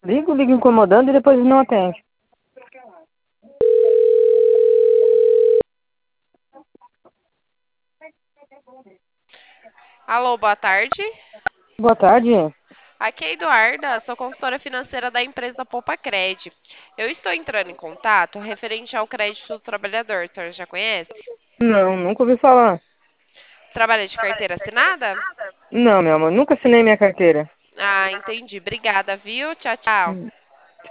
Ligo incomodando e depois não atende. Alô, boa tarde. Boa tarde. Aqui é a Eduarda, sou consultora financeira da empresa Poupa Cred. Eu estou entrando em contato referente ao crédito do trabalhador. A senhora já conhece? Não, nunca ouvi falar. Trabalha de carteira assinada? Não, meu amor, nunca assinei minha carteira. Ah, entendi. Obrigada, viu? Tchau, tchau.